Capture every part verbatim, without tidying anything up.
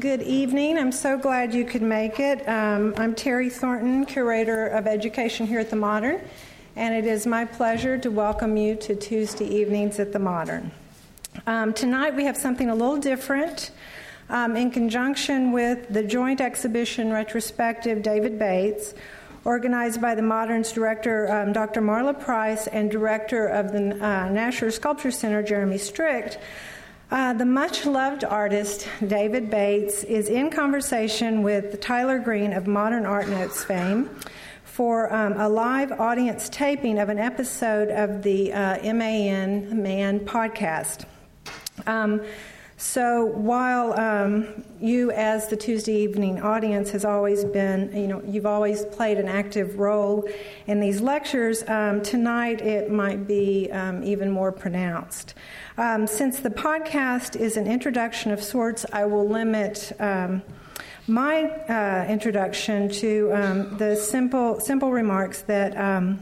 Good evening. I'm so glad you could make it. Um, I'm Terry Thornton, Curator of Education here at the Modern, and it is my pleasure to welcome you to Tuesday evenings at the Modern. Um, tonight we have something a little different. Um, in conjunction with the joint exhibition retrospective David Bates, organized by the Modern's director, um, Doctor Marla Price, and director of the uh, Nasher Sculpture Center, Jeremy Strict, uh, the much-loved artist David Bates is in conversation with Tyler Green of Modern Art Notes fame for um, a live audience taping of an episode of the uh, M A N Man podcast. Um, So while um, you, as the Tuesday evening audience, has always been, you know, you've always played an active role in these lectures, um, tonight it might be um, even more pronounced. Um, since the podcast is an introduction of sorts, I will limit um, my uh, introduction to um, the simple, simple remarks that um,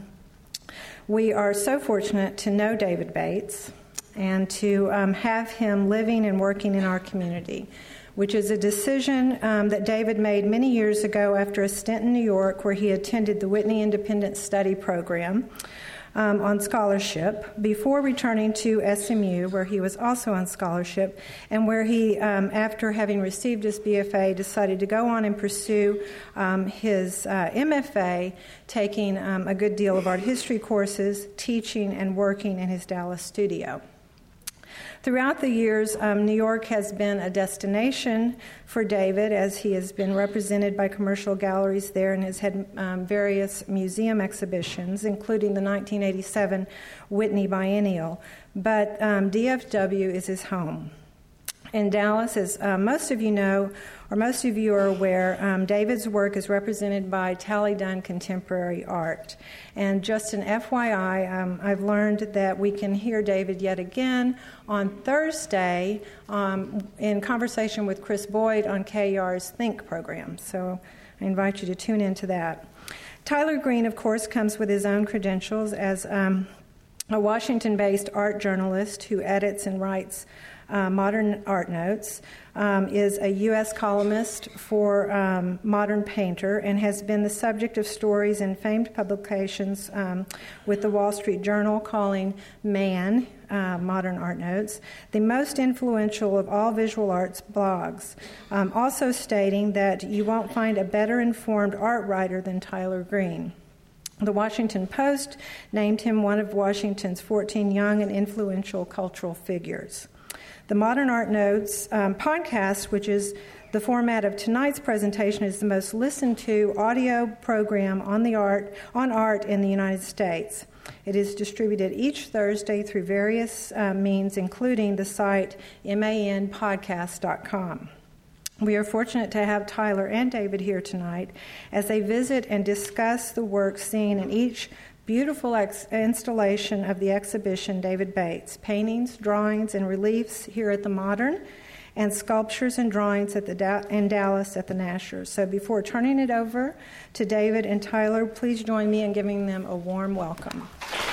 we are so fortunate to know David Bates and to um, have him living and working in our community, which is a decision um, that David made many years ago after a stint in New York where he attended the Whitney Independent Study Program um, on scholarship before returning to S M U, where he was also on scholarship, and where he, um, after having received his B F A, decided to go on and pursue um, his uh, M F A, taking um, a good deal of art history courses, teaching, and working in his Dallas studio. Throughout the years, um, New York has been a destination for David, as he has been represented by commercial galleries there and has had um, various museum exhibitions, including the nineteen eighty-seven Whitney Biennial. But um, D F W is his home. In Dallas, as uh, most of you know, or most of you are aware, um, David's work is represented by Tally Dunn Contemporary Art. And just an F Y I, um, I've learned that we can hear David yet again on Thursday um, in conversation with Chris Boyd on K E R's Think program. So I invite you to tune into that. Tyler Green, of course, comes with his own credentials as um, a Washington-based art journalist who edits and writes Uh, Modern Art Notes, um, is a U S columnist for um, Modern Painter, and has been the subject of stories in famed publications um, with the Wall Street Journal calling Man, uh, Modern Art Notes, the most influential of all visual arts blogs, um, also stating that you won't find a better informed art writer than Tyler Green. The Washington Post named him one of Washington's fourteen young and influential cultural figures. The Modern Art Notes um, podcast, which is the format of tonight's presentation, is the most listened to audio program on the art on art in the United States. It is distributed each Thursday through various uh, means, including the site man podcast dot com. We are fortunate to have Tyler and David here tonight as they visit and discuss the work seen in each beautiful ex- installation of the exhibition David Bates, paintings, drawings, and reliefs here at the Modern, and sculptures and drawings at the da- in Dallas at the Nasher. So before turning it over to David and Tyler, please join me in giving them a warm welcome.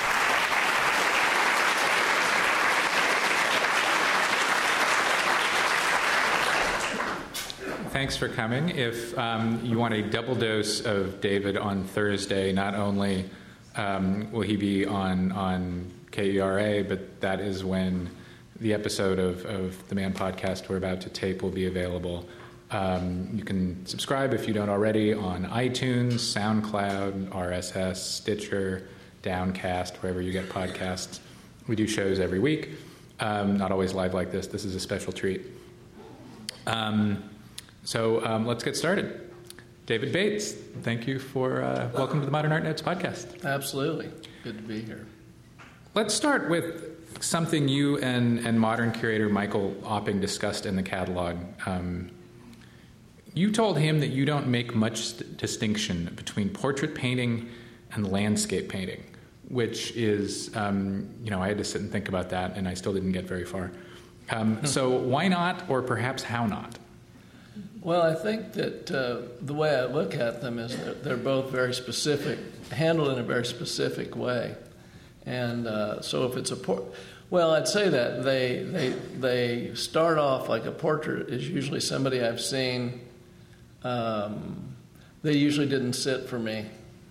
Thanks for coming. If um, you want a double dose of David on Thursday, not only Um, will he be on, on K E R A, but that is when the episode of, of the Man podcast we're about to tape will be available. Um, you can subscribe, if you don't already, on iTunes, SoundCloud, R S S, Stitcher, Downcast, wherever you get podcasts. We do shows every week, um, not always live like this. This is a special treat. Um, so um, let's get started. David Bates, thank you for uh, welcome to the Modern Art Notes podcast. Absolutely. Good to be here. Let's start with something you and, and modern curator Michael Opping discussed in the catalog. Um, you told him that you don't make much st- distinction between portrait painting and landscape painting, which is, um, you know, I had to sit and think about that, and I still didn't get very far. Um, so why not, or perhaps how not? Well, I think that uh, the way I look at them is that they're both very specific, handled in a very specific way. And uh, so if it's a por- Well, I'd say that they they they start off like a portrait is usually somebody I've seen. Um, they usually didn't sit for me,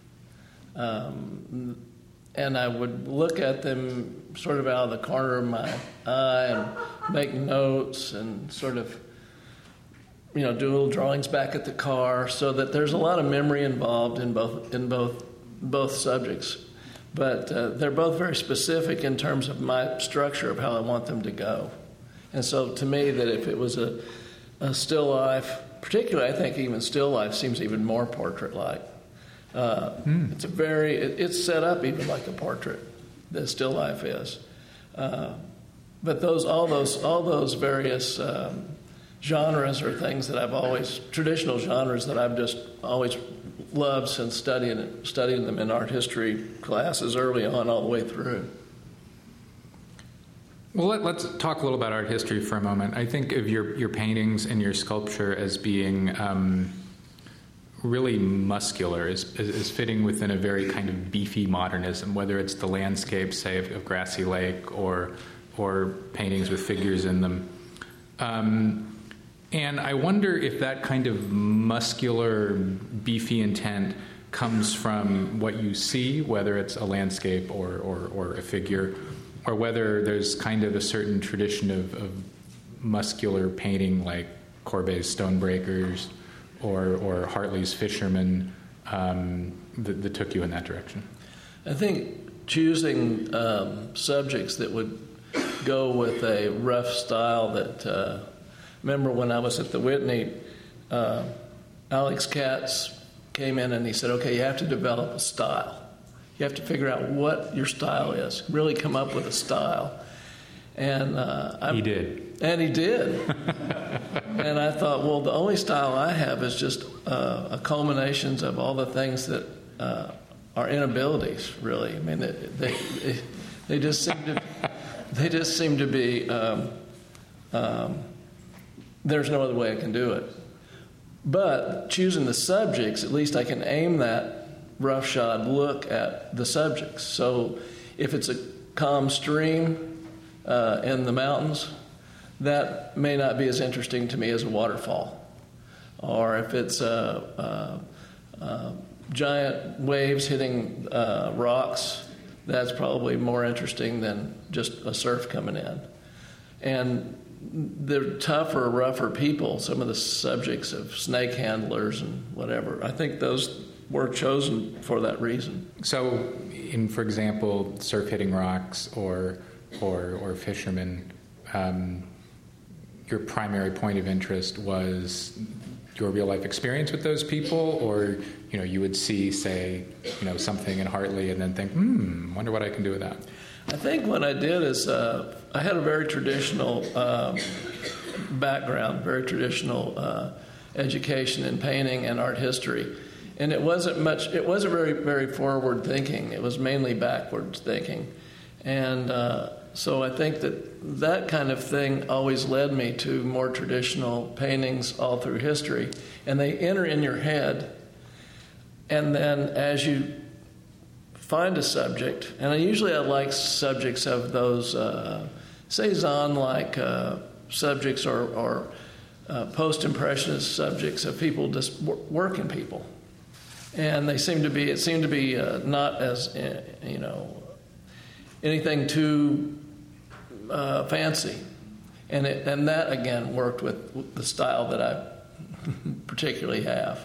um, and I would look at them sort of out of the corner of my eye and make notes and sort of, you know, do little drawings back at the car, so that there's a lot of memory involved in both in both both subjects. But uh, they're both very specific in terms of my structure of how I want them to go. And so to me, that if it was a, a still life, particularly I think even still life seems even more portrait-like. Uh, mm. It's a very, it, it's set up even like a portrait, the still life is. Uh, but those, all those, all those various um, genres are things that I've always, traditional genres that I've just always loved since studying studying them in art history classes early on all the way through. Well, let, let's talk a little about art history for a moment. I think of your, your paintings and your sculpture as being um, really muscular, as, as fitting within a very kind of beefy modernism, whether it's the landscape, say, of, of Grassy Lake or, or paintings with figures in them. Um, And I wonder if that kind of muscular, beefy intent comes from what you see, whether it's a landscape or, or, or a figure, or whether there's kind of a certain tradition of, of muscular painting like Courbet's Stonebreakers or, or Hartley's Fishermen um, that, that took you in that direction. I think choosing um, subjects that would go with a rough style that... Uh, Remember when I was at the Whitney, uh, Alex Katz came in and he said, okay, you have to develop a style. You have to figure out what your style is, really come up with a style. And uh, He did. And he did. And I thought, well, the only style I have is just uh, a culminations of all the things that uh, are inabilities, really. I mean, they, they, they just seem to, they just seem to be... Um, um, There's no other way I can do it. But choosing the subjects, at least I can aim that roughshod look at the subjects. So if it's a calm stream uh, in the mountains, that may not be as interesting to me as a waterfall. Or if it's a, a, a giant waves hitting uh, rocks, that's probably more interesting than just a surf coming in. And they're tougher, rougher people, some of the subjects of snake handlers and whatever. I think those were chosen for that reason. So, in, for example, surf hitting rocks or or, or fishermen, um, your primary point of interest was your real life experience with those people, or you know, you would see, say, you know, something in Hartley and then think, hmm, wonder what I can do with that. I think what I did is uh, I had a very traditional uh, background, very traditional uh, education in painting and art history, and it wasn't much. It wasn't very, very forward thinking. It was mainly backwards thinking, and uh, so I think that that kind of thing always led me to more traditional paintings all through history, and they enter in your head, and then as you find a subject, and I usually I like subjects of those uh, Cezanne-like uh, subjects or, or uh, post-impressionist subjects of people just working people, and they seem to be. It seemed to be uh, not as uh, you know anything too uh, fancy, and it, and that again worked with the style that I particularly have.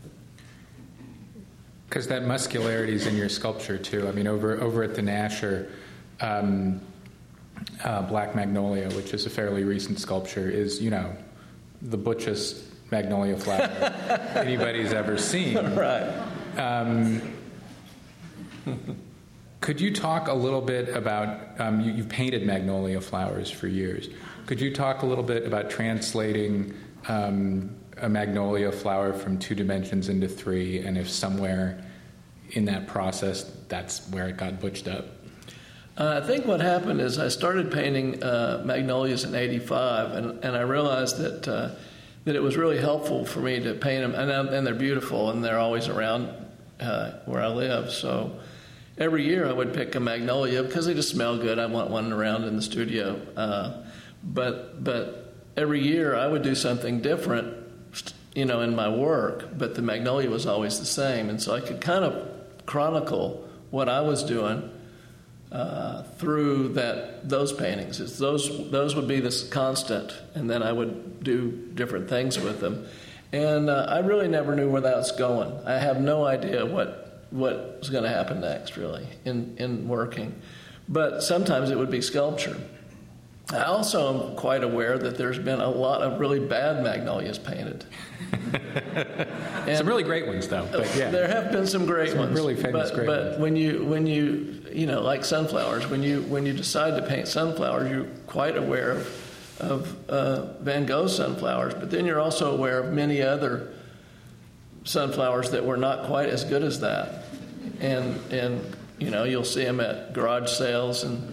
Because that muscularity is in your sculpture too. I mean, over over at the Nasher, um, uh, Black Magnolia, which is a fairly recent sculpture, is, you know, the butchest magnolia flower anybody's ever seen. Right. Um, could you talk a little bit about, um, you, you've painted magnolia flowers for years. Could you talk a little bit about translating um, a magnolia flower from two dimensions into three, and if somewhere in that process that's where it got butched up? Uh, I think what happened is I started painting uh, magnolias in eighty-five, and, and I realized that uh, that it was really helpful for me to paint them, and, and they're beautiful, and they're always around uh, where I live. So every year I would pick a magnolia because they just smell good. I want one around in the studio. Uh, but but every year I would do something different, you know, in my work. But the magnolia was always the same, and so I could kind of chronicle what I was doing uh, through that those paintings. It's those those would be this constant, and then I would do different things with them. And uh, I really never knew where that was going. I have no idea what what was going to happen next, really, in, in working. But sometimes it would be sculpture. I also am quite aware that there's been a lot of really bad magnolias painted. Some really great ones, though. But yeah. There have been some great some ones. Really famous but, great but ones. when you when you you know, like sunflowers, when you when you decide to paint sunflowers, you're quite aware of of uh, Van Gogh sunflowers, but then you're also aware of many other sunflowers that were not quite as good as that, and and you know, you'll see them at garage sales and.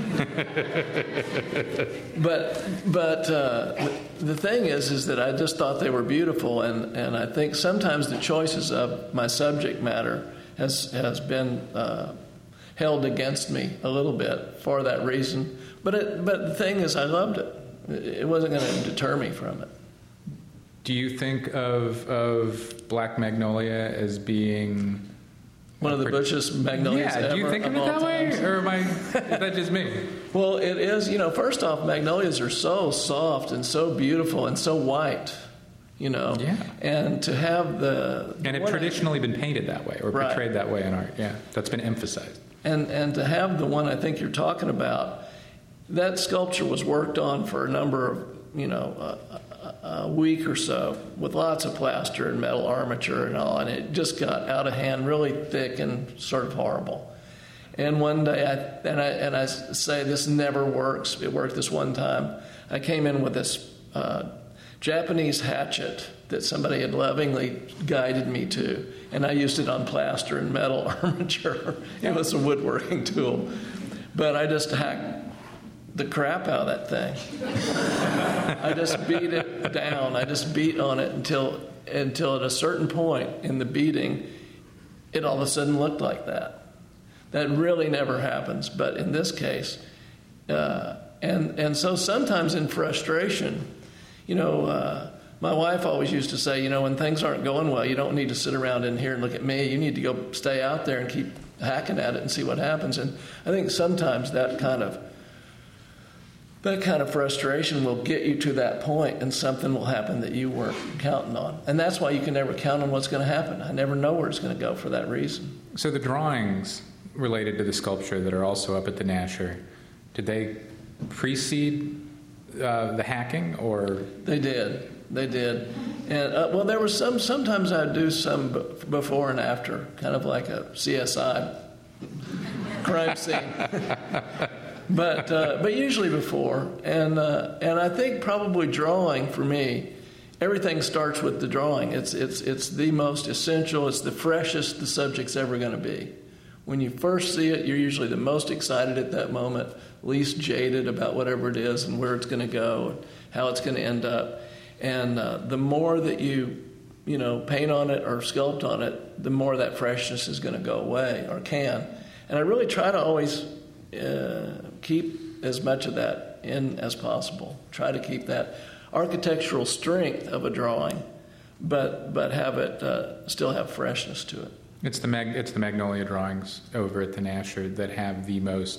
but but uh, the thing is is that I just thought they were beautiful, and, and I think sometimes the choices of my subject matter has has been uh, held against me a little bit for that reason. But it, but the thing is, I loved it. It wasn't going to deter me from it. Do you think of of Black Magnolia as being one of the bushest magnolias yeah, ever? Do you think of, of it that times? way, or am I? Is that just me? Well, it is. You know, first off, magnolias are so soft and so beautiful and so white. You know, yeah. And to have the, the and have traditionally been painted that way or right. portrayed that way in art. Yeah, that's been emphasized. And and to have the one I think you're talking about, that sculpture was worked on for a number of, you know, a, a week or so with lots of plaster and metal armature and all, and it just got out of hand, really thick and sort of horrible. And one day, I, and I and I say this never works. It worked this one time. I came in with this uh, Japanese hatchet that somebody had lovingly guided me to, and I used it on plaster and metal armature. It was a woodworking tool, but I just hacked the crap out of that thing. I just beat it down. I just beat on it until until at a certain point in the beating, it all of a sudden looked like that. That really never happens, but in this case, uh, and and so sometimes in frustration, you know, uh, my wife always used to say, you know, when things aren't going well, you don't need to sit around in here and look at me. You need to go stay out there and keep hacking at it and see what happens. And I think sometimes that kind of That kind of frustration will get you to that point, and something will happen that you weren't counting on. And that's why you can never count on what's going to happen. I never know where it's going to go for that reason. So the drawings related to the sculpture that are also up at the Nasher, did they precede uh, the hacking, or? They did. They did. And, uh, well, there was some, sometimes I'd do some b- before and after, kind of like a C S I crime scene. But uh, but usually before, and uh, and I think probably drawing for me, everything starts with the drawing. It's it's it's the most essential. It's the freshest the subject's ever going to be. When you first see it, you're usually the most excited at that moment, least jaded about whatever it is and where it's going to go, and how it's going to end up. And uh, the more that you you know paint on it or sculpt on it, the more that freshness is going to go away, or can. And I really try to always. Uh, keep as much of that in as possible. Try to keep that architectural strength of a drawing, but but have it uh, still have freshness to it. It's the mag- it's the Magnolia drawings over at the Nasher that have the most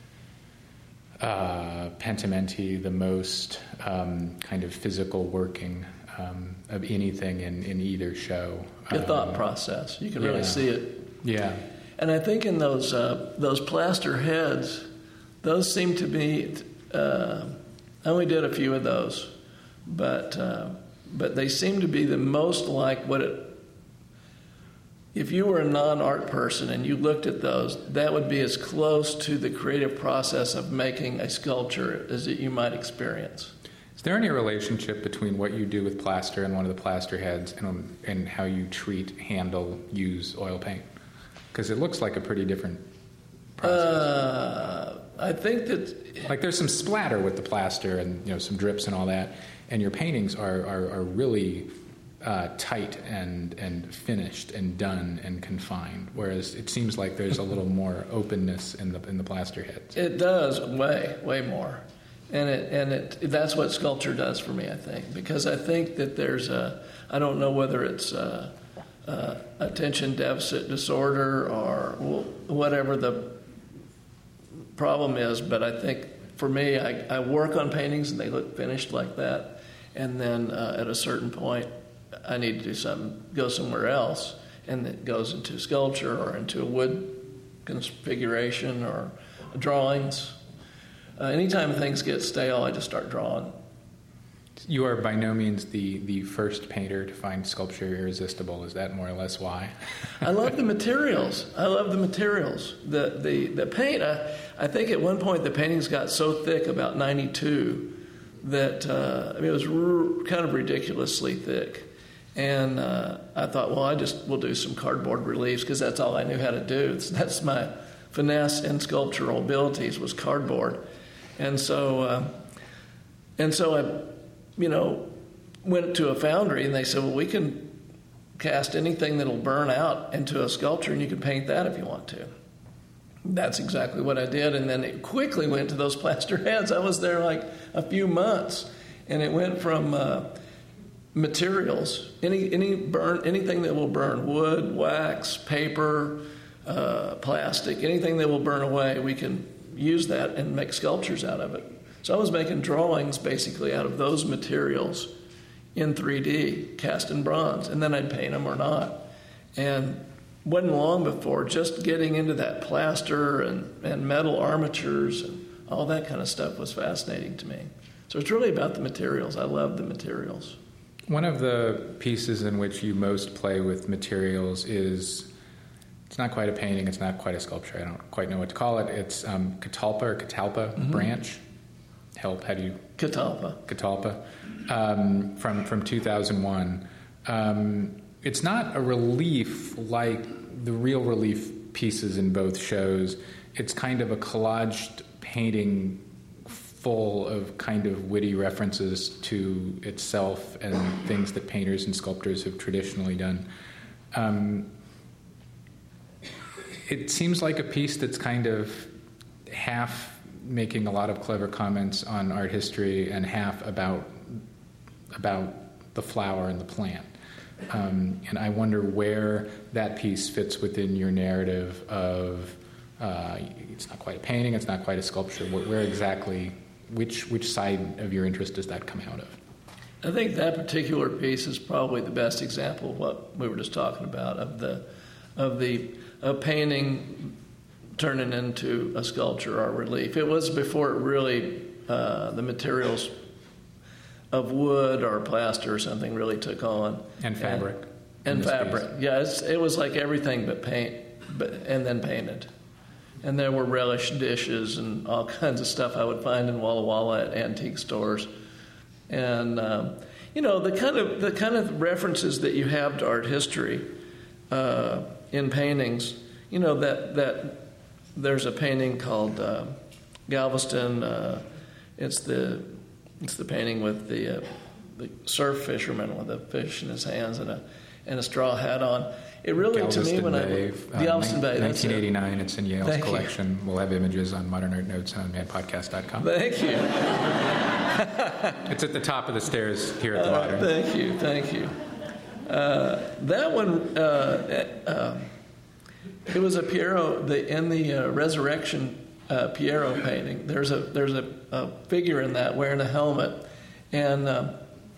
uh, pentimenti, the most um, kind of physical working um, of anything in, in either show. The um, thought process, you can really yeah. see it. Yeah. And I think in those uh, those plaster heads, those seem to be. Uh, I only did a few of those, but uh, but they seem to be the most like what it. If you were a non-art person and you looked at those, that would be as close to the creative process of making a sculpture as that you might experience. Is there any relationship between what you do with plaster and one of the plaster heads and and how you treat, handle, use oil paint? Because it looks like a pretty different process. Uh, I think that... Like there's some splatter with the plaster and, you know, some drips and all that, and your paintings are, are, are really uh, tight and and finished and done and confined, whereas it seems like there's a little more openness in the in the plaster heads. It does way way more, and it and it that's what sculpture does for me, I think, because I think that there's a I don't know whether it's a, a attention deficit disorder or whatever the problem is, but I think for me, I, I work on paintings and they look finished like that, and then uh, at a certain point, I need to do something, go somewhere else, and it goes into sculpture or into a wood configuration or drawings. Uh, anytime things get stale, I just start drawing. You are by no means the, the first painter to find sculpture irresistible. Is that more or less why? I love the materials. I love the materials. The the, the paint, I, I think at one point the paintings got so thick, about ninety-two, that uh, I mean, it was r- kind of ridiculously thick. And uh, I thought, well, I just will do some cardboard reliefs because that's all I knew how to do. It's, that's my finesse and sculptural abilities was cardboard. And so, uh, and so I, you know, went to a foundry and they said, well, we can cast anything that'll burn out into a sculpture and you can paint that if you want to. That's exactly what I did. And then it quickly went to those plaster heads. I was there like a few months, and it went from uh, materials, any any burn, anything that will burn, wood, wax, paper, uh, plastic, anything that will burn away, we can use that and make sculptures out of it. So I was making drawings basically out of those materials in three D, cast in bronze, and then I'd paint them or not. And wasn't long before just getting into that plaster and, and metal armatures and all that kind of stuff was fascinating to me. So it's really about the materials. I love the materials. One of the pieces in which you most play with materials is, it's not quite a painting, it's not quite a sculpture, I don't quite know what to call it. It's um, catalpa or catalpa mm-hmm. branch. Help, how do you? Catalpa. Catalpa, um, from, from two thousand one. Um, it's not a relief like the real relief pieces in both shows. It's kind of a collaged painting full of kind of witty references to itself and things that painters and sculptors have traditionally done. Um, it seems like a piece that's kind of half making a lot of clever comments on art history and half about about the flower and the plant. Um, and I wonder where that piece fits within your narrative of uh, it's not quite a painting, it's not quite a sculpture. Where, where exactly, which which side of your interest does that come out of? I think that particular piece is probably the best example of what we were just talking about, of the of the a painting turning into a sculpture or relief. It was before it really uh, the materials of wood or plaster or something really took on. And fabric. And, and fabric. Piece. Yeah, it's, it was like everything but paint, but and then painted. And there were relish dishes and all kinds of stuff I would find in Walla Walla at antique stores. And um, you know, the kind of the kind of references that you have to art history uh, in paintings. You know that that there's a painting called uh, Galveston. Uh, it's the It's the painting with the, uh, the surf fisherman with a fish in his hands and a and a straw hat on. It really, Galveston to me, when Bay, I... Uh, Galveston Bay, that's nineteen eighty-nine, it. It's in Yale's Thank collection. You. We'll have images on Modern Art Notes on man podcast dot com. Thank you. It's at the top of the stairs here at the uh, Modern. Thank you, thank you. Uh, that one, uh, uh, it was a Piero, the, in the uh, Resurrection uh, Piero painting. There's a there's a, a figure in that wearing a helmet. And uh,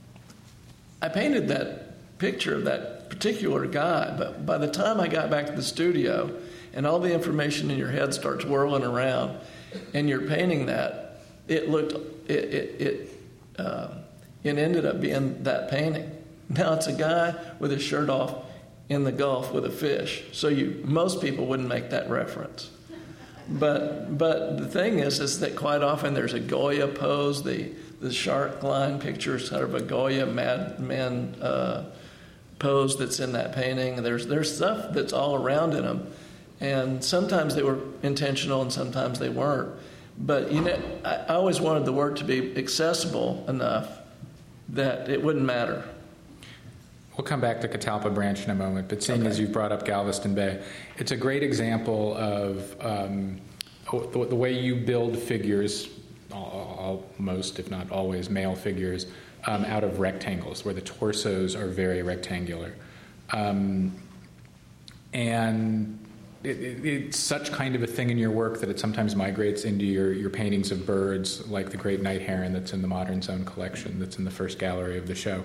I painted that picture of that particular guy, but by the time I got back to the studio and all the information in your head starts whirling around and you're painting that, it looked, it, it, it, uh, it ended up being that painting. Now it's a guy with his shirt off in the Gulf with a fish. So you, most people wouldn't make that reference. But but the thing is, is that quite often there's a Goya pose, the the shark line picture is sort of a Goya madman uh, pose that's in that painting. There's there's stuff that's all around in them, and sometimes they were intentional and sometimes they weren't. But you know, I, I always wanted the work to be accessible enough that it wouldn't matter. We'll come back to Catalpa Branch in a moment, but seeing Okay. as you've brought up Galveston Bay, it's a great example of um, the, the way you build figures, all, most, if not always, male figures, um, out of rectangles, where the torsos are very rectangular. Um, and it, it, it's such kind of a thing in your work that it sometimes migrates into your, your paintings of birds, like the great night heron that's in the Modern Zone collection, that's in the first gallery of the show.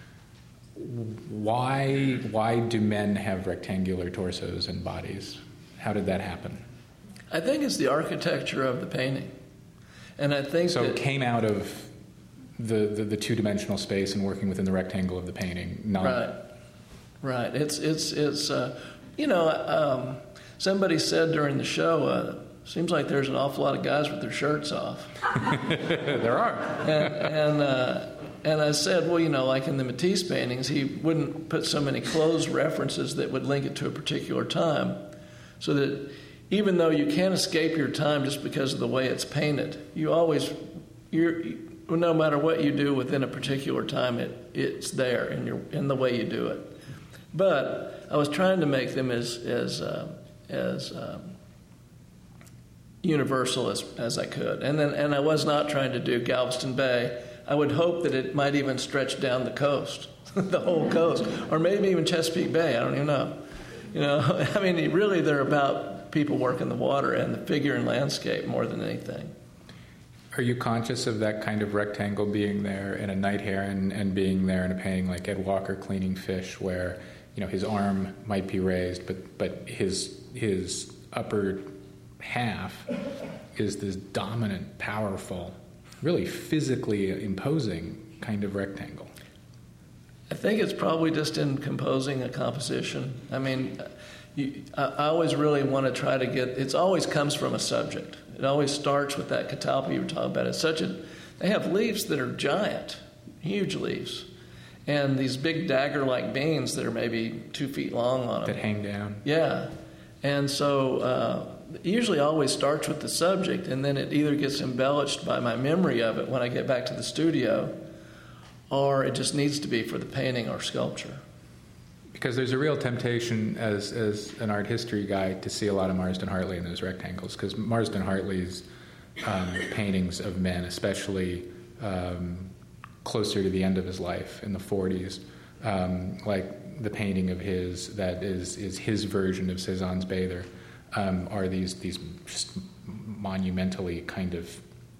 Why why do men have rectangular torsos and bodies? How did that happen? I think it's the architecture of the painting. And I think so that, it came out of the, the, the two-dimensional space and working within the rectangle of the painting. Not right, right. It's it's it's uh, you know um, somebody said during the show, uh, seems like there's an awful lot of guys with their shirts off. There are. And and, uh, and I said, well, you know, like in the Matisse paintings, he wouldn't put so many clothes references that would link it to a particular time, so that even though you can't escape your time just because of the way it's painted, you always, you're, no matter what you do within a particular time, it it's there in your in the way you do it. But I was trying to make them as as uh, as um, universal as as I could, and then and I was not trying to do Galveston Bay. I would hope that it might even stretch down the coast, the whole coast, or maybe even Chesapeake Bay. I don't even know. You know, I mean, really, they're about people working the water and the figure and landscape more than anything. Are you conscious of that kind of rectangle being there in a night heron and being there in a painting like Ed Walker cleaning fish, where you know his arm might be raised, but but his his upper half is this dominant, powerful, really physically imposing kind of rectangle? I think it's probably just in composing a composition. I mean, you, I, I always really want to try to get, it always comes from a subject. It always starts with that catalpa you were talking about. It's such a, they have leaves that are giant, huge leaves, and these big dagger-like beans that are maybe two feet long on them. That hang down. Yeah. And so uh, it usually always starts with the subject, and then it either gets embellished by my memory of it when I get back to the studio, or it just needs to be for the painting or sculpture. Because there's a real temptation as as an art history guy to see a lot of Marsden Hartley in those rectangles, because Marsden Hartley's um, paintings of men, especially um, closer to the end of his life in the forties, um, like the painting of his that is is his version of Cézanne's Bather, um, are these these just monumentally kind of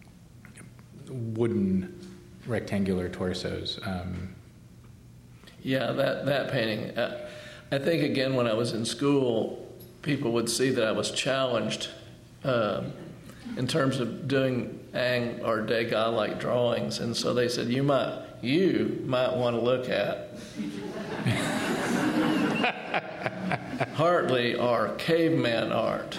wooden rectangular torsos. Um, yeah, that, that painting. Uh, I think, again, when I was in school, people would see that I was challenged uh, in terms of doing Ang or Degas-like drawings, and so they said, you might, you might want to look at Hartley or caveman art.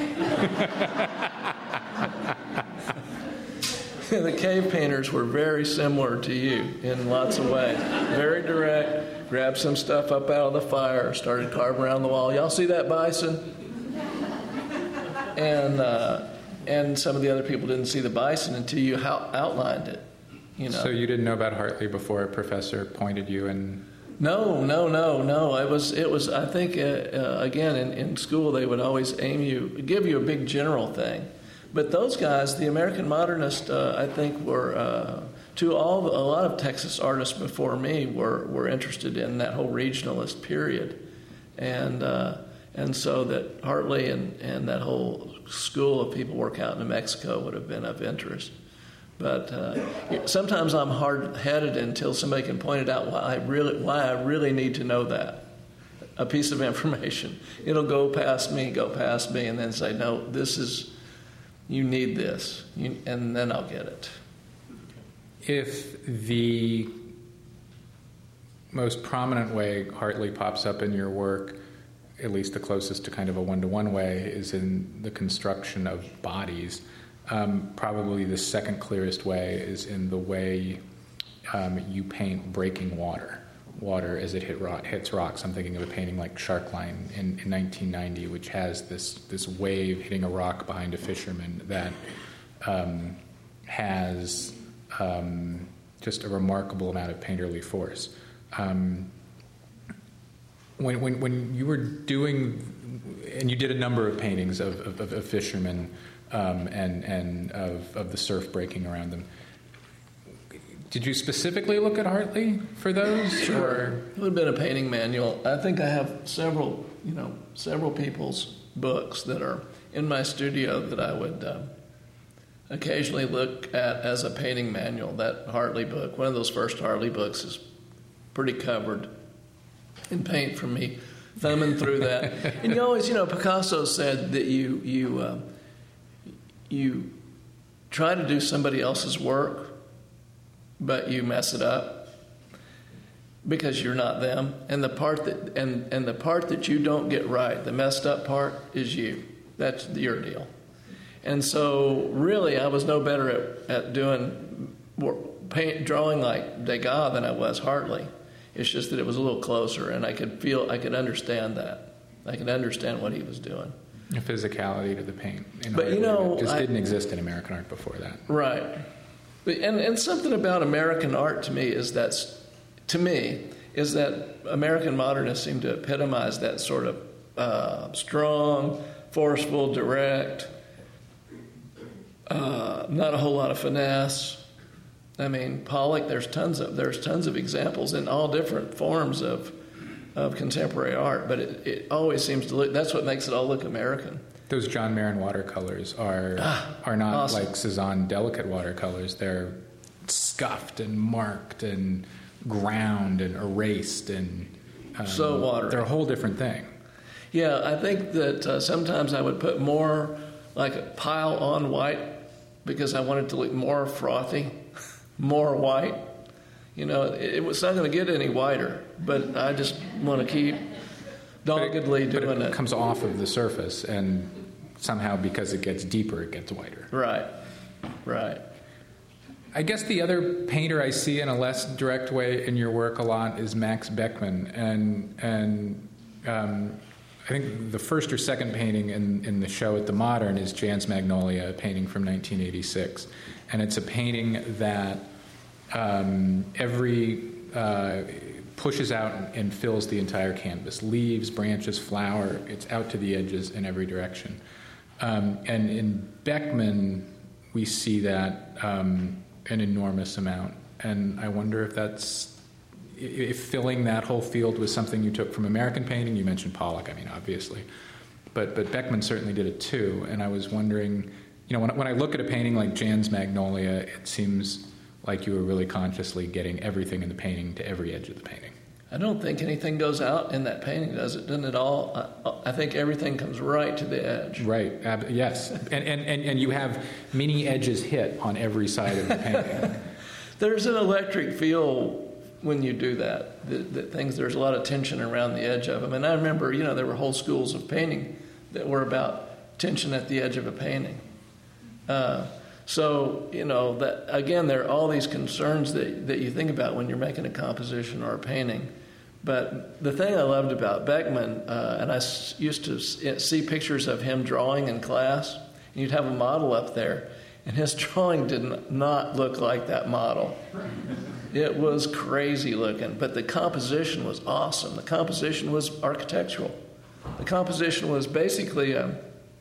The cave painters were very similar to you in lots of ways. Very direct, grabbed some stuff up out of the fire, started carving around the wall. Y'all see that bison? And uh, and some of the other people didn't see the bison until you ho- outlined it. You know. So you didn't know about Hartley before a professor pointed you in? No, no, no, no. It was, it was. I think uh, uh, again in, in school they would always aim you, give you a big general thing. But those guys, the American modernists, uh, I think, were uh, to all a lot of Texas artists before me were were interested in that whole regionalist period, and uh, and so that Hartley and, and that whole school of people work out in New Mexico would have been of interest. But uh, sometimes I'm hard-headed until somebody can point it out why I really why I really need to know that. A piece of information. It'll go past me, go past me, and then say, no, this is. You need this, you, and then I'll get it. If the most prominent way Hartley pops up in your work, at least the closest to kind of a one-to-one way, is in the construction of bodies, um, probably the second clearest way is in the way um, you paint breaking water. Water as it hit rock, hits rocks. I'm thinking of a painting like Sharkline in, in nineteen ninety, which has this this wave hitting a rock behind a fisherman that um, has um, just a remarkable amount of painterly force. Um, when when when you were doing, and you did a number of paintings of of, of fishermen um, and and of of the surf breaking around them. Did you specifically look at Hartley for those? Sure. Or? It would have been a painting manual. I think I have several, you know, several people's books that are in my studio that I would uh, occasionally look at as a painting manual. That Hartley book, one of those first Hartley books, is pretty covered in paint from me thumbing through that. And you always, you know, Picasso said that you you uh, you try to do somebody else's work, but you mess it up because you're not them. And the part that and, and the part that you don't get right, the messed up part, is you. That's your deal. And so really I was no better at, at doing paint, drawing like Degas than I was Hartley. It's just that it was a little closer, and I could feel, I could understand that. I could understand what he was doing. A physicality to the paint. In But art you know, it just I, didn't exist in American art before that. Right. But, and, and something about American art to me is that's, to me, is that American modernists seem to epitomize that sort of uh, strong, forceful, direct, uh, not a whole lot of finesse. I mean, Pollock, there's tons of there's tons of examples in all different forms of of contemporary art, but it, it always seems to look, that's what makes it all look American. Those John Marin watercolors are ah, are not awesome. like Cezanne delicate watercolors. They're scuffed and marked and ground and erased and um, so watery. They're a whole different thing. Yeah, I think that uh, sometimes I would put more like a pile on white because I wanted to look more frothy, more white. You know, it, it was not going to get any whiter, but I just want to keep doggedly but it, doing but it. it. comes off of the surface, and somehow because it gets deeper, it gets whiter. Right, right. I guess the other painter I see in a less direct way in your work a lot is Max Beckmann, and and um, I think the first or second painting in, in the show at the Modern is Jan's Magnolia, a painting from nineteen eighty-six, and it's a painting that um, every uh, pushes out and, and fills the entire canvas, leaves, branches, flower. It's out to the edges in every direction, um, and in Beckmann we see that. Um, an enormous amount, and I wonder if that's if filling that whole field was something you took from American painting. You mentioned Pollock, I mean, obviously, but but Beckmann certainly did it too. And I was wondering, you know, when when I look at a painting like Jan's Magnolia, it seems like you were really consciously getting everything in the painting to every edge of the painting. I don't think anything goes out in that painting, does it? Doesn't it all? I, I think everything comes right to the edge. Right. Ab- yes. and, and, and and you have many edges hit on every side of the painting. There's an electric feel when you do that. That, that things there's a lot of tension around the edge of them. And I remember, you know, there were whole schools of painting that were about tension at the edge of a painting. Uh, so you know that again, there are all these concerns that that you think about when you're making a composition or a painting. But the thing I loved about Beckmann, uh, and I s- used to s- see pictures of him drawing in class, and you'd have a model up there, and his drawing did not look like that model. It was crazy looking, but the composition was awesome. The composition was architectural. The composition was basically a,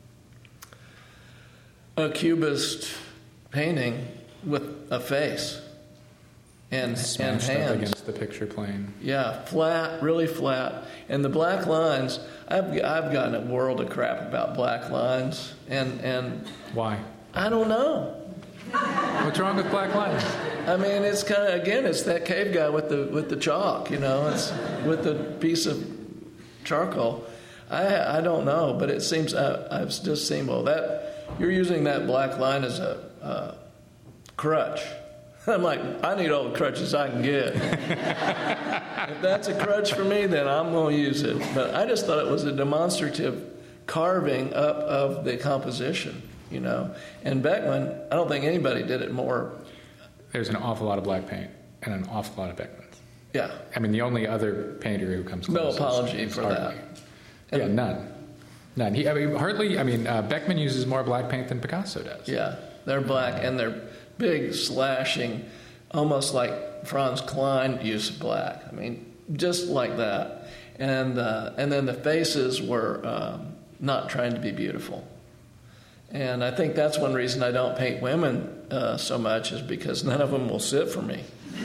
a cubist painting with a face. And, and Smashed hands up against the picture plane. Yeah, flat, really flat. And the black lines, I've I've gotten a world of crap about black lines, and and Why? I don't know. What's wrong with black lines? I mean, it's kind of again, it's that cave guy with the with the chalk, you know, it's with the piece of charcoal. I I don't know, but it seems I, I've just seen well that you're using that black line as a uh, crutch. I'm like, I need all the crutches I can get. If that's a crutch for me, then I'm going to use it. But I just thought it was a demonstrative carving up of the composition, you know. And Beckmann, I don't think anybody did it more. There's an awful lot of black paint and an awful lot of Beckmanns. Yeah. I mean, the only other painter who comes close. No is- apology is for Hartley. that. Yeah, none. None. He, I mean, Hartley, I mean, uh, Beckmann uses more black paint than Picasso does. Yeah, they're black, and they're big, slashing, almost like Franz Klein used black. I mean, just like that. and uh, and then the faces were um, not trying to be beautiful. And I think that's one reason I don't paint women uh, so much, is because none of them will sit for me.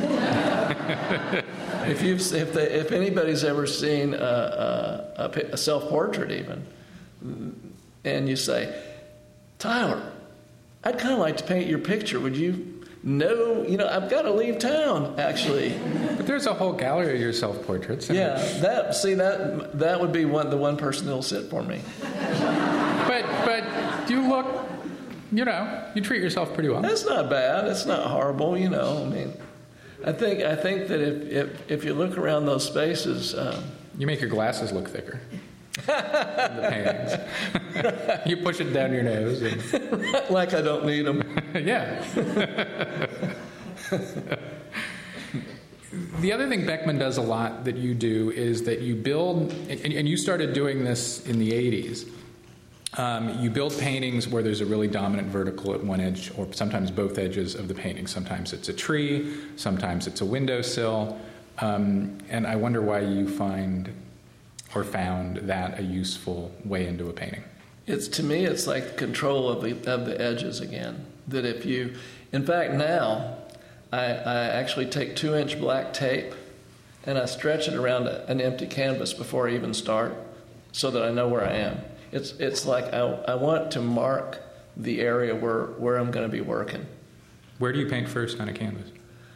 if you've if they, if anybody's ever seen a, a, a self-portrait even, and you say, Tyler, I'd kind of like to paint your picture. Would you? No, you know, I've got to leave town, actually. But there's a whole gallery of your self-portraits. Yeah, that see that that would be one the one person that'll sit for me. But but you look, you know, you treat yourself pretty well. That's not bad. It's not horrible, you know. I mean, I think I think that if if, if you look around those spaces, um, you make your glasses look thicker. The paintings. You push it down your nose. And... like I don't need them. Yeah. The other thing Beckman does a lot that you do is that you build, and, and you started doing this in the eighties, um, you build paintings where there's a really dominant vertical at one edge, or sometimes both edges of the painting. Sometimes it's a tree, sometimes it's a windowsill, um, and I wonder why you find or found that a useful way into a painting. It's to me, it's like control of the of the edges again. That if you, in fact, now I, I actually take two-inch black tape and I stretch it around a, an empty canvas before I even start, so that I know where I am. It's it's like I I want to mark the area where where I'm going to be working. Where do you paint first on a canvas?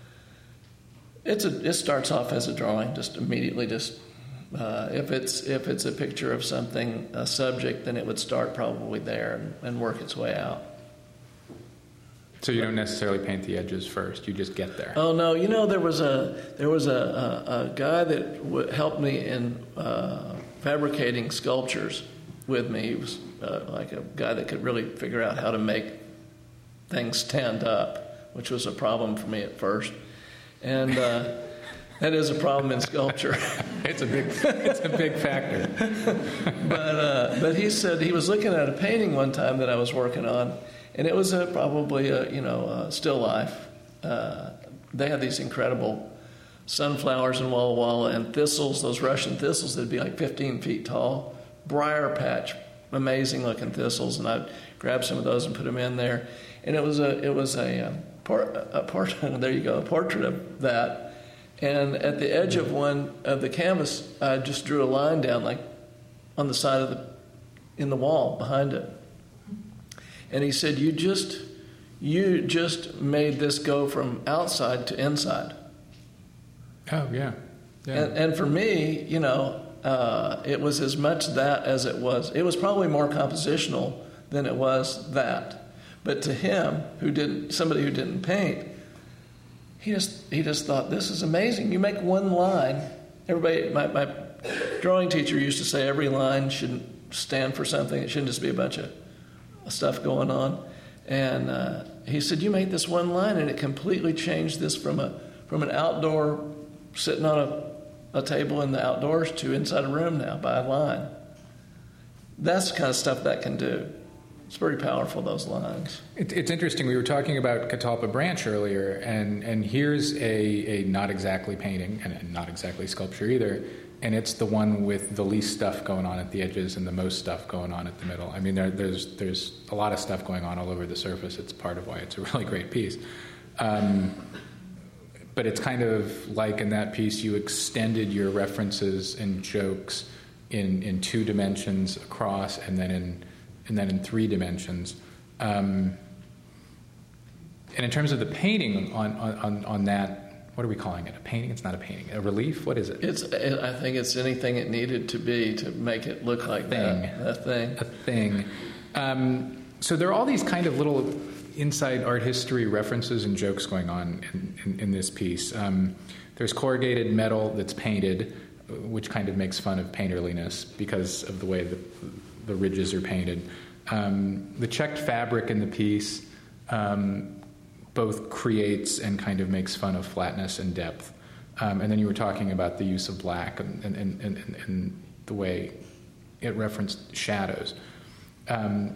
It's a it starts off as a drawing, just immediately just. Uh, if it's if it's a picture of something, a subject, then it would start probably there and, and work its way out. So you don't necessarily paint the edges first; you just get there. Oh no, you know there was a there was a, a, a guy that w- helped me in uh, fabricating sculptures with me. He was uh, like a guy that could really figure out how to make things stand up, which was a problem for me at first, and. Uh, That is a problem in sculpture. It's a big, it's a big factor. but uh, but he said he was looking at a painting one time that I was working on, and it was a, probably a you know a still life. Uh, they had these incredible sunflowers in Walla Walla and thistles, those Russian thistles that'd be like fifteen feet tall, briar patch, amazing looking thistles, and I grabbed some of those and put them in there, and it was a it was a um, por- a portrait. There you go, a portrait of that. And at the edge of one of the canvas, I just drew a line down, like on the side of the, in the wall behind it. And he said, "You just, you just made this go from outside to inside." Oh yeah, yeah. And, and for me, you know, uh, it was as much that as it was. It was probably more compositional than it was that. But to him, who didn't, somebody who didn't paint. He just he just thought, this is amazing. You make one line. Everybody, my, my drawing teacher used to say every line shouldn't stand for something. It shouldn't just be a bunch of stuff going on. And uh, he said, you made this one line, and it completely changed this from a from an outdoor sitting on a, a table in the outdoors to inside a room now by a line. That's the kind of stuff that can do. It's very powerful, those lines. It, it's interesting. We were talking about Catalpa Branch earlier, and, and here's a, a not exactly painting, and not exactly sculpture either, and it's the one with the least stuff going on at the edges and the most stuff going on at the middle. I mean, there, there's there's a lot of stuff going on all over the surface. It's part of why it's a really great piece. Um, but it's kind of like in that piece, you extended your references and jokes in, in two dimensions across, and then in and then in three dimensions. Um, and in terms of the painting on, on, on that, what are we calling it? A painting? It's not a painting. A relief? What is it? It's. I think it's anything it needed to be to make it look like thing. that. A thing. A thing. Um, so there are all these kind of little inside art history references and jokes going on in, in, in this piece. Um, there's corrugated metal that's painted, which kind of makes fun of painterliness because of the way the the ridges are painted. Um, the checked fabric in the piece um, both creates and kind of makes fun of flatness and depth. Um, and then you were talking about the use of black and, and, and, and, and the way it referenced shadows. Um,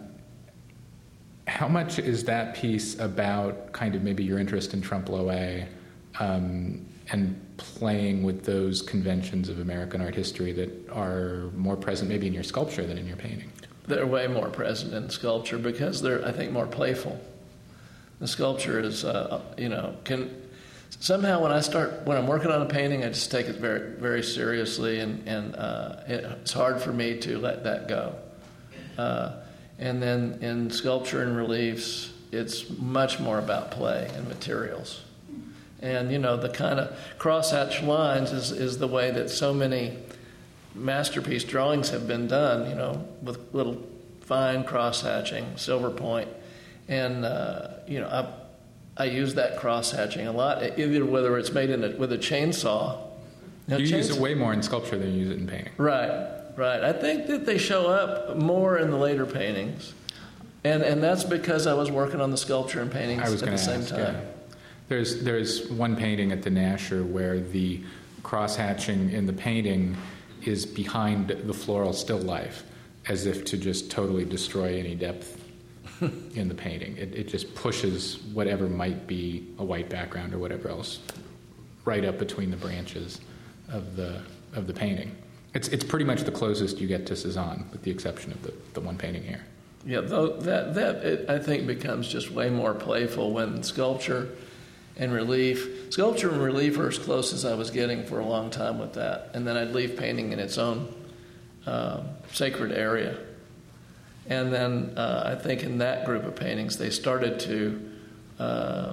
how much is that piece about kind of maybe your interest in Trompe l'oeil um, and playing with those conventions of American art history that are more present maybe in your sculpture than in your painting? They're way more present in sculpture because they're, I think, more playful. The sculpture is, uh, you know, can somehow when I start when I'm working on a painting, I just take it very, very seriously, and and uh, it, it's hard for me to let that go. Uh, and then in sculpture and reliefs, it's much more about play and materials. And you know, the kind of crosshatch lines is is the way that so many masterpiece drawings have been done. You know, with little fine cross-hatching, silver point. And, uh, you know, I, I use that cross-hatching a lot, either whether it's made in a, with a chainsaw. Now, you chainsaw, use it way more in sculpture than you use it in painting. Right, right. I think that they show up more in the later paintings. And and that's because I was working on the sculpture and paintings I was at the same ask, time. Yeah. There's, there's one painting at the Nasher where the cross-hatching in the painting is behind the floral still life, as if to just totally destroy any depth in the painting. It, it just pushes whatever might be a white background or whatever else right up between the branches of the of the painting. It's it's pretty much the closest you get to Cezanne, with the exception of the, the one painting here. Yeah, though that that it, I think becomes just way more playful when sculpture and relief. Sculpture and relief are as close as I was getting for a long time with that, and then I'd leave painting in its own uh, sacred area. And then uh, I think in that group of paintings, they started to uh,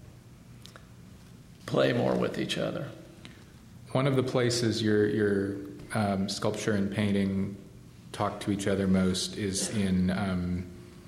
play more with each other. One of the places your your um, sculpture and painting talk to each other most is in um,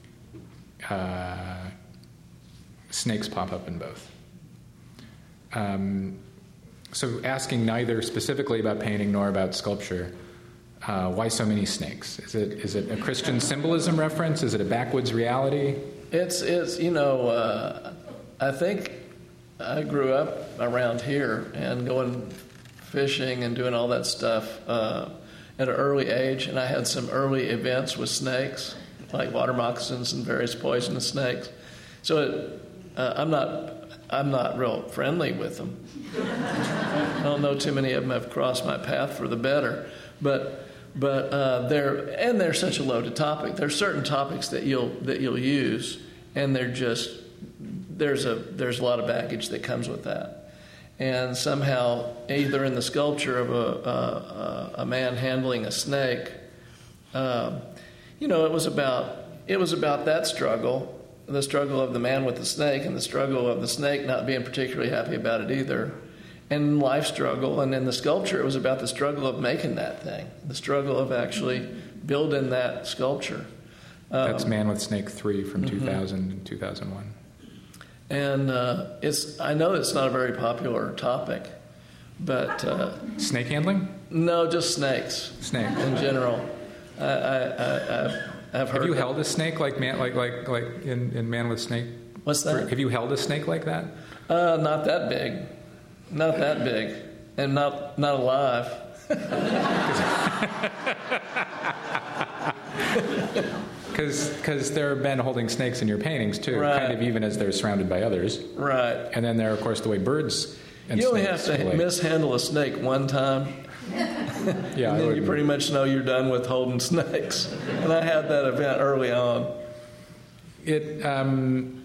uh, snakes pop up in both. Um, so asking neither specifically about painting nor about sculpture, Uh, why so many snakes? Is it is it a Christian symbolism reference? Is it a backwoods reality? It's it's you know uh, I think I grew up around here and going fishing and doing all that stuff uh, at an early age, and I had some early events with snakes, like water moccasins and various poisonous snakes. So it, uh, I'm not I'm not real friendly with them. I don't know too many of them have crossed my path for the better, but. But uh, they're and they're such a loaded topic. There's certain topics that you'll that you'll use, and they're just there's a there's a lot of baggage that comes with that. And somehow, either in the sculpture of a a, a man handling a snake, um, you know, it was about it was about that struggle, the struggle of the man with the snake, and the struggle of the snake not being particularly happy about it either. And life struggle, and in the sculpture, it was about the struggle of making that thing, the struggle of actually building that sculpture. Um, That's Man with Snake three from mm-hmm. two thousand and two thousand one. And uh, it's I know it's not a very popular topic, but... Uh, snake handling? No, just snakes. Snake. In general. I, I, I, I've, I've heard Have you that. held a snake like man, like like like in, in Man with Snake? What's that? Have you held a snake like that? Uh, not that big. Not that big, and not not alive. Because there have been holding snakes in your paintings too, right. kind of even as they're surrounded by others. Right. And then there are, of course, the way birds and you only snakes have to relate. mishandle a snake one time, yeah, and then you pretty much know you're done with holding snakes. And I had that event early on. It. Um,